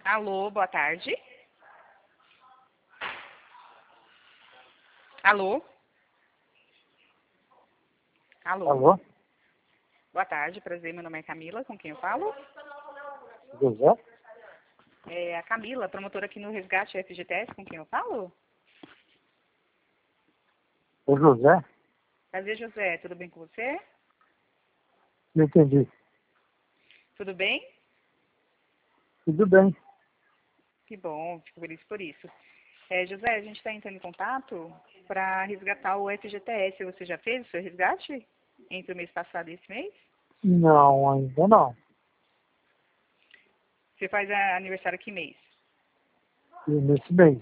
Alô, boa tarde. Alô? Alô? Alô? Boa tarde, prazer, meu nome é Camila, com quem eu falo? José? É a Camila, promotora aqui no Resgate FGTS, com quem eu falo? O José? Prazer, José, tudo bem com você? Não entendi. Tudo bem? Tudo bem. Que bom, fico feliz por isso. José, a gente está entrando em contato para resgatar o FGTS. Você já fez o seu resgate entre o mês passado e esse mês? Não, ainda não. Você faz aniversário que mês? E nesse mês.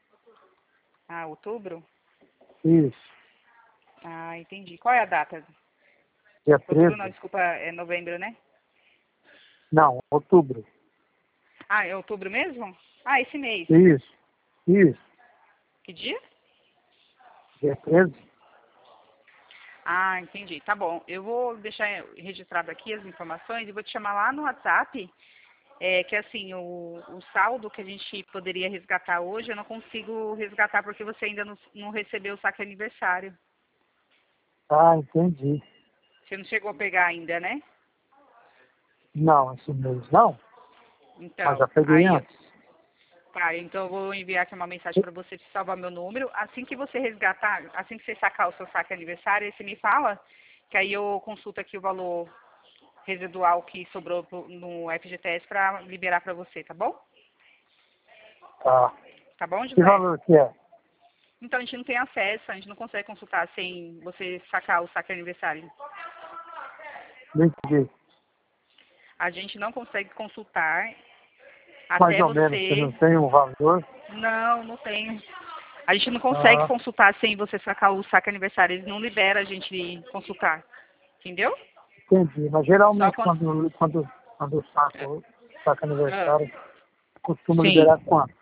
Ah, outubro? Isso. Ah, entendi. Qual é a data? Dia Outubro 13? não, desculpa, é novembro, né? Não, outubro. Ah, é outubro mesmo? Ah, esse mês. Isso. Isso. Que dia? Dia 13? Ah, entendi. Tá bom. Eu vou deixar registrado aqui as informações e vou te chamar lá no WhatsApp. Que assim, o saldo que a gente poderia resgatar hoje, eu não consigo resgatar porque você ainda não recebeu o saque aniversário. Ah, entendi. Você não chegou a pegar ainda, né? Não, esse mês não. Mas já Então, peguei aí, antes. tá, então eu vou enviar aqui uma mensagem para você te salvar meu número. Assim que você resgatar, assim que você sacar o seu saque aniversário, aí você me fala, que aí eu consulto aqui o valor residual que sobrou no FGTS para liberar para você, tá bom? Tá. Tá bom, Que José? valor que é? Então a gente não tem acesso, a gente não consegue consultar sem você sacar o saque aniversário. Não entendi. A gente não consegue consultar Mais até ou menos, você você. não tem um valor? Não, não tem. A gente não consegue Ah, consultar sem você sacar o saque aniversário. Eles não liberam a gente consultar. Entendeu? entendi. Mas Só geralmente quando. quando eu saco Ah, aniversário, costumo sim. liberar quanto?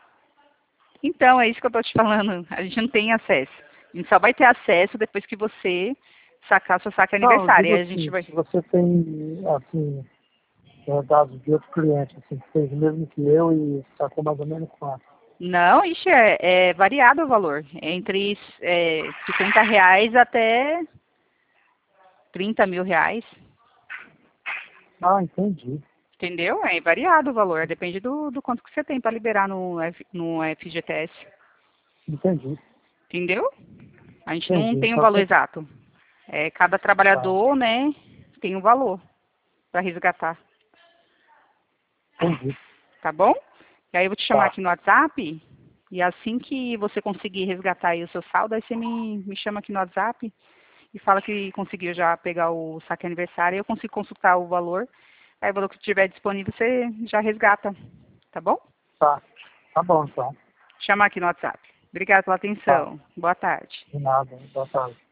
Então, é isso que eu tô te falando. A gente não tem acesso. A gente só vai ter acesso depois que você sacar seu saque Não, eu aniversário. digo Aí a gente assim, vai. se você tem, assim, dados de outro cliente, assim, que fez o mesmo que eu e sacou mais ou menos quanto. Não, ixi, é variado o valor. Entre R$ 50 até R$ 30.000. Ah, entendi, Entendeu? É variado o valor. Depende do quanto que você tem para liberar no FGTS. entendi, Entendeu? A gente não entendi. tem um Então valor você exato. Cada tá, trabalhador, né, tem um valor para resgatar. entendi, Tá bom? E aí eu vou te chamar tá, aqui no WhatsApp. E assim que você conseguir resgatar aí o seu saldo, aí você me chama aqui no WhatsApp e fala que conseguiu já pegar o saque aniversário. Eu consigo consultar o valor. Aí o valor que estiver disponível, você já resgata. Tá bom? tá, tá bom então, Chamar aqui no WhatsApp. Obrigada pela tá, atenção. Boa tarde. de nada, boa tarde.